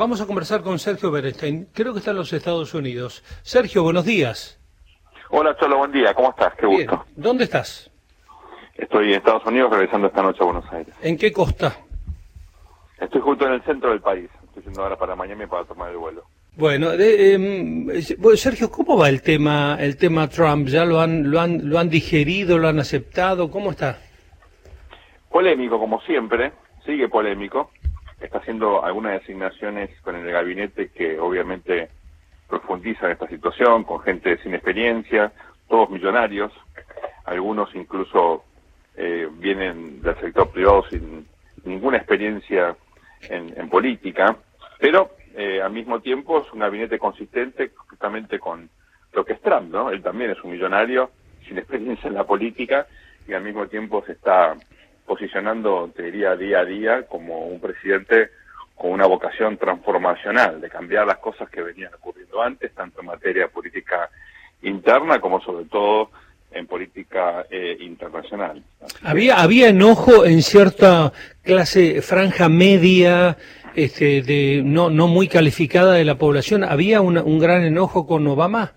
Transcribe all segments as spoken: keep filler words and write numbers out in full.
vamos a conversar con Sergio Berenstein, creo que está en los Estados Unidos. Sergio, buenos días. Hola Cholo, buen día, ¿cómo estás? Qué Bien. gusto. ¿Dónde estás? Estoy en Estados Unidos regresando esta noche a Buenos Aires. ¿En qué costa? Estoy justo en el centro del país, estoy yendo ahora para Miami para tomar el vuelo. Bueno, de, eh, bueno, Sergio, ¿cómo va el tema el tema Trump? ¿Ya lo han lo han lo han digerido, lo han aceptado? ¿Cómo está? Polémico, como siempre, sigue polémico. Está haciendo algunas designaciones con el gabinete que obviamente profundizan esta situación, con gente sin experiencia, todos millonarios, algunos incluso eh, vienen del sector privado sin ninguna experiencia en, en política, pero eh, al mismo tiempo es un gabinete consistente justamente con lo que es Trump, ¿no? Él también es un millonario sin experiencia en la política y al mismo tiempo se está posicionando, te diría, día a día como un presidente con una vocación transformacional, de cambiar las cosas que venían ocurriendo antes, tanto en materia política interna como sobre todo en política eh, internacional. Había había enojo en cierta clase, franja media, este, de no no muy calificada de la población. ¿Había una, un gran enojo con Obama?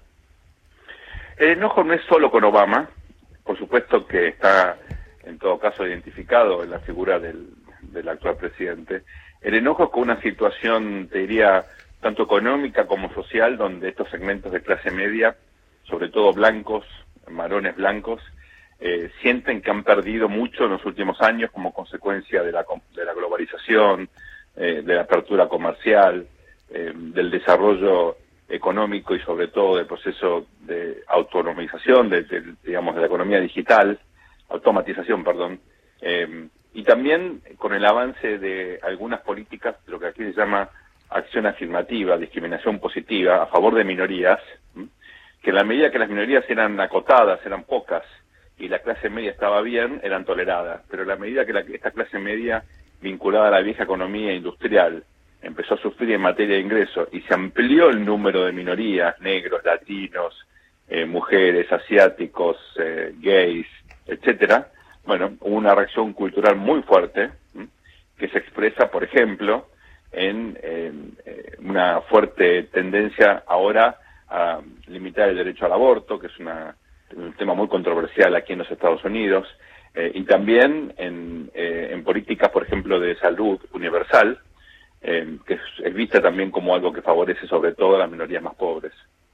El enojo no es solo con Obama, por supuesto que está en todo caso identificado en la figura del, del actual presidente. El enojo es con una situación, te diría, tanto económica como social, donde estos segmentos de clase media, sobre todo blancos, varones blancos, eh, sienten que han perdido mucho en los últimos años como consecuencia de la, de la globalización, eh, de la apertura comercial, eh, del desarrollo económico y sobre todo del proceso de autonomización, de, de, digamos, de la economía digital, automatización, perdón, eh, y también con el avance de algunas políticas, lo que aquí se llama acción afirmativa, discriminación positiva, a favor de minorías, ¿m? que en la medida que las minorías eran acotadas, eran pocas, y la clase media estaba bien, eran toleradas, pero en la medida que la, esta clase media, vinculada a la vieja economía industrial, empezó a sufrir en materia de ingresos, y se amplió el número de minorías, negros, latinos, eh, mujeres, asiáticos, eh, gays, etcétera, bueno, hubo una reacción cultural muy fuerte, ¿m? que se expresa, por ejemplo, en eh, una fuerte tendencia ahora a limitar el derecho al aborto, que es una, un tema muy controversial aquí en los Estados Unidos, eh, y también en, eh, en políticas, por ejemplo, de salud universal, eh, que es, es vista también como algo que favorece sobre todo a las minorías más pobres.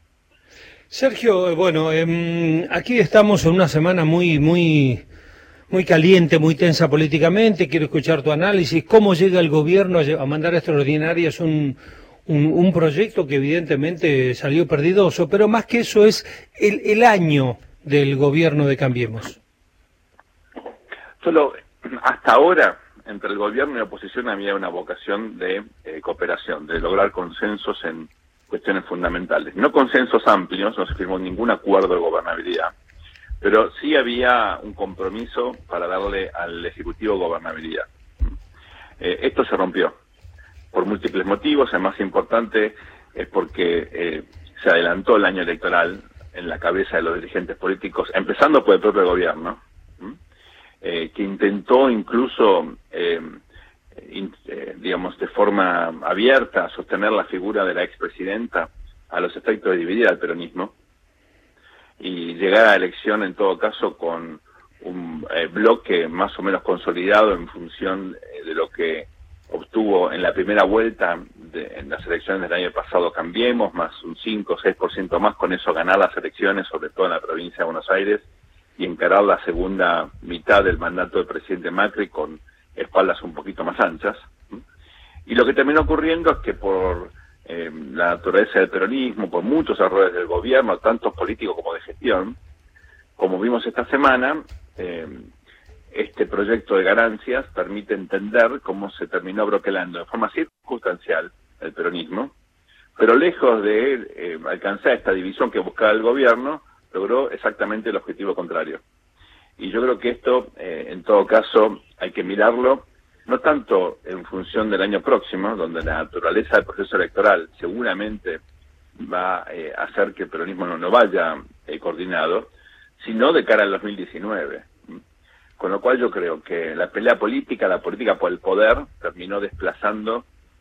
Sergio, bueno, eh, aquí estamos en una semana muy, muy, muy caliente, muy tensa políticamente. Quiero escuchar tu análisis. ¿Cómo llega el gobierno a, a mandar a extraordinarias un, un, un proyecto que evidentemente salió perdidoso? Pero más que eso es el, el año del gobierno de Cambiemos. Solo hasta ahora, entre el gobierno y la oposición había una vocación de eh, cooperación, de lograr consensos en cuestiones fundamentales. No consensos amplios, no se firmó ningún acuerdo de gobernabilidad, pero sí había un compromiso para darle al Ejecutivo gobernabilidad. Eh, esto se rompió por múltiples motivos. El más importante es porque eh, se adelantó el año electoral en la cabeza de los dirigentes políticos, empezando por el propio gobierno, eh, que intentó incluso eh, In, eh, digamos, de forma abierta, sostener la figura de la expresidenta a los efectos de dividir al peronismo y llegar a la elección en todo caso con un eh, bloque más o menos consolidado en función eh, de lo que obtuvo en la primera vuelta de, en las elecciones del año pasado Cambiemos, más un cinco o seis por ciento más, con eso ganar las elecciones, sobre todo en la provincia de Buenos Aires, y encarar la segunda mitad del mandato del presidente Macri con espaldas un poquito más anchas. Y lo que terminó ocurriendo es que por eh, la naturaleza del peronismo, por muchos errores del gobierno, tanto políticos como de gestión, como vimos esta semana, eh, este proyecto de ganancias permite entender cómo se terminó broquelando de forma circunstancial el peronismo, pero lejos de eh, alcanzar esta división que buscaba el gobierno, logró exactamente el objetivo contrario. Y yo creo que esto, eh, en todo caso, hay que mirarlo, no tanto en función del año próximo, donde la naturaleza del proceso electoral seguramente va eh, a hacer que el peronismo no, no vaya eh, coordinado, sino de cara al dos mil diecinueve. Con lo cual yo creo que la pelea política, la política por el poder, terminó desplazando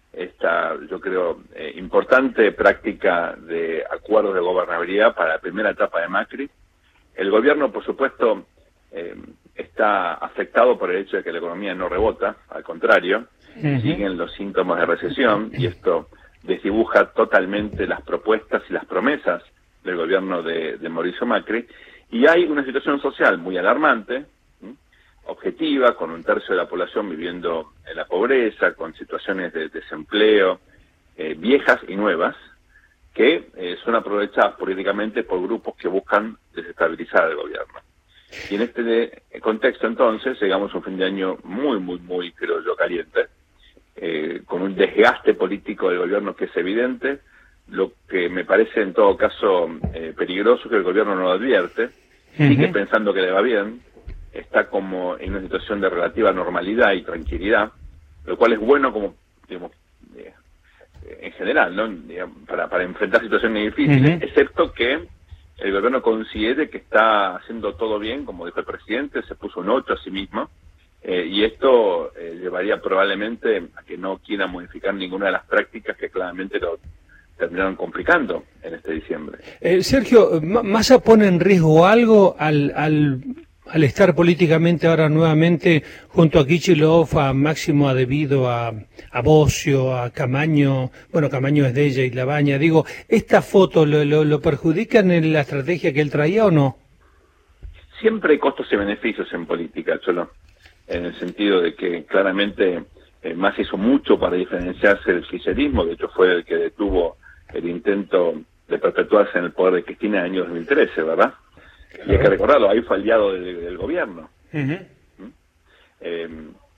esta, yo creo, eh, importante práctica de acuerdos de gobernabilidad para la primera etapa de Macri. El gobierno, por supuesto, eh, está afectado por el hecho de que la economía no rebota, al contrario, uh-huh. siguen los síntomas de recesión, y esto desdibuja totalmente las propuestas y las promesas del gobierno de, de Mauricio Macri, y hay una situación social muy alarmante, ¿sí? objetiva, con un tercio de la población viviendo en la pobreza, con situaciones de desempleo eh, viejas y nuevas, que eh, son aprovechadas políticamente por grupos que buscan desestabilizar al gobierno. Y en este contexto, entonces, llegamos a un fin de año muy, muy, muy, creo yo, caliente, eh, con un desgaste político del gobierno que es evidente, lo que me parece en todo caso eh, peligroso, que el gobierno no lo advierte, uh-huh. sigue pensando que le va bien, está como en una situación de relativa normalidad y tranquilidad, lo cual es bueno como, digamos, eh, en general, ¿no? Digamos, para, para enfrentar situaciones difíciles, uh-huh. excepto que el gobierno considere que está haciendo todo bien, como dijo el presidente, se puso un ocho a sí mismo, eh, y esto eh, llevaría probablemente a que no quiera modificar ninguna de las prácticas que claramente lo terminaron complicando en este diciembre. Eh, Sergio, ¿Massa pone en riesgo algo al, al, al estar políticamente ahora nuevamente junto a Kicillof, a Máximo Adebido, a, a Bocio, a Camaño? Bueno, Camaño es de ella y Labaña. Digo, ¿esta foto lo, lo, lo perjudican en la estrategia que él traía o no? Siempre hay costos y beneficios en política, Cholo, en el sentido de que claramente eh, Massa hizo mucho para diferenciarse del kirchnerismo. De hecho fue el que detuvo el intento de perpetuarse en el poder de Cristina en el año dos mil trece, ¿verdad? Claro. Y hay que recordarlo, ahí fue aliado del, del gobierno. Uh-huh. ¿Mm? Eh,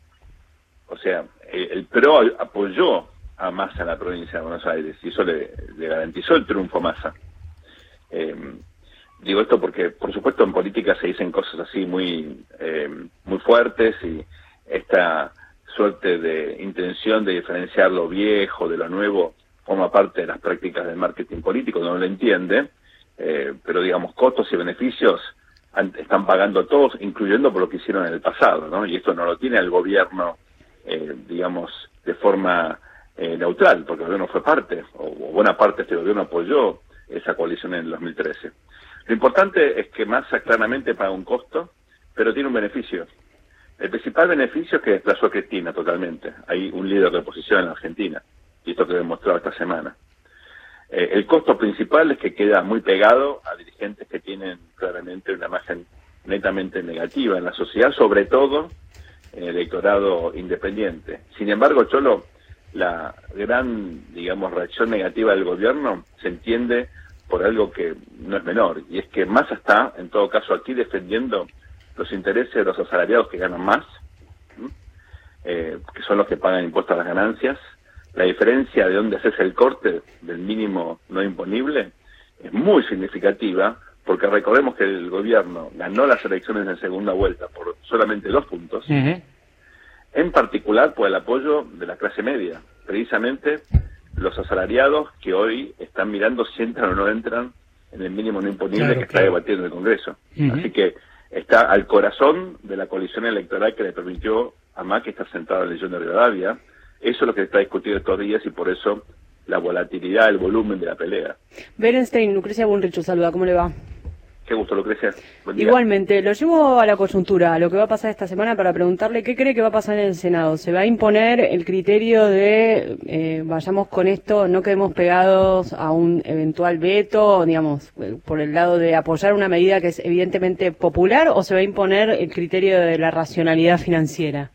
o sea, el, el P R O apoyó a Massa en la provincia de Buenos Aires y eso le, le garantizó el triunfo a Massa. Eh, digo esto porque, por supuesto, en política se dicen cosas así muy, eh, muy fuertes, y esta suerte de intención de diferenciar lo viejo de lo nuevo forma parte de las prácticas del marketing político, no lo entiende, eh, pero digamos, costos y beneficios han, están pagando todos, incluyendo por lo que hicieron en el pasado, ¿no? Y esto no lo tiene el gobierno, eh, digamos, de forma eh, neutral, porque el gobierno fue parte, o, o buena parte de este gobierno apoyó esa coalición en el dos mil trece. Lo importante es que Massa claramente paga un costo, pero tiene un beneficio. El principal beneficio es que desplazó a Cristina totalmente. Hay un líder de oposición en la Argentina, y esto que he demostrado esta semana. Eh, el costo principal es que queda muy pegado a dirigentes que tienen claramente una imagen netamente negativa en la sociedad, sobre todo en el electorado independiente. Sin embargo, Cholo, la gran, digamos, reacción negativa del gobierno se entiende por algo que no es menor, y es que Massa está, en todo caso, aquí defendiendo los intereses de los asalariados que ganan más, eh, que son los que pagan impuestos a las ganancias. La diferencia de dónde haces el corte del mínimo no imponible es muy significativa, porque recordemos que el gobierno ganó las elecciones en segunda vuelta por solamente dos puntos, uh-huh. en particular por el apoyo de la clase media, precisamente los asalariados que hoy están mirando si entran o no entran en el mínimo no imponible, claro, que está claro. debatiendo el Congreso. Uh-huh. Así que está al corazón de la coalición electoral que le permitió a Macri estar sentado en el Legión de Rivadavia. Eso es lo que está discutido estos días, y por eso la volatilidad, el volumen de la pelea. Berenstein, Lucrecia Bullrich, saluda, ¿cómo le va? Qué gusto, Lucrecia. Buen día. Igualmente, lo llevo a la coyuntura, a lo que va a pasar esta semana, para preguntarle qué cree que va a pasar en el Senado. ¿Se va a imponer el criterio de, eh, vayamos con esto, no quedemos pegados a un eventual veto, digamos, por el lado de apoyar una medida que es evidentemente popular, o se va a imponer el criterio de la racionalidad financiera?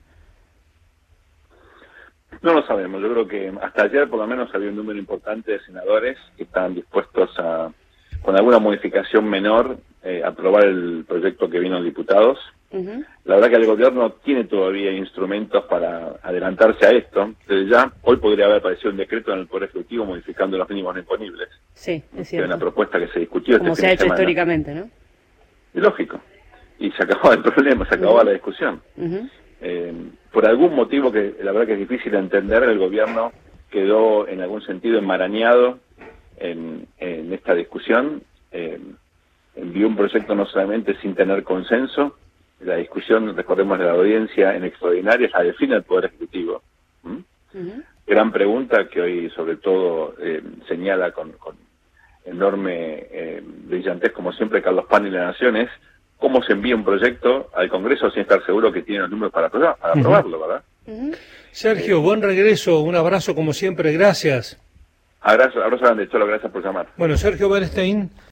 No lo sabemos. Yo creo que hasta ayer por lo menos había un número importante de senadores que estaban dispuestos a, con alguna modificación menor, eh, aprobar el proyecto que vino en diputados. Uh-huh. La verdad que el gobierno tiene todavía instrumentos para adelantarse a esto. Desde ya, hoy podría haber aparecido un decreto en el Poder Ejecutivo modificando los mínimos no imponibles. Sí, es cierto. Es una propuesta que se discutió como este se fin ha de hecho semana. Históricamente, ¿no? Y lógico. Y se acababa el problema, se acababa uh-huh. la discusión. Uh-huh. Eh, por algún motivo que la verdad que es difícil de entender, el gobierno quedó en algún sentido enmarañado en, en esta discusión, eh, envió un proyecto no solamente sin tener consenso, la discusión, recordemos, de la audiencia en extraordinaria la define el Poder Ejecutivo, ¿Mm? uh-huh. gran pregunta que hoy sobre todo eh, señala con, con enorme eh, brillantez, como siempre, Carlos Pani y la Nación, es cómo se envía un proyecto al Congreso sin estar seguro que tiene los números para, aprobar, para aprobarlo, ¿verdad? Uh-huh. Sergio, eh, buen regreso, un abrazo como siempre, gracias. Abrazo, abrazo grande, Cholo, gracias por llamar. Bueno, Sergio Bernstein.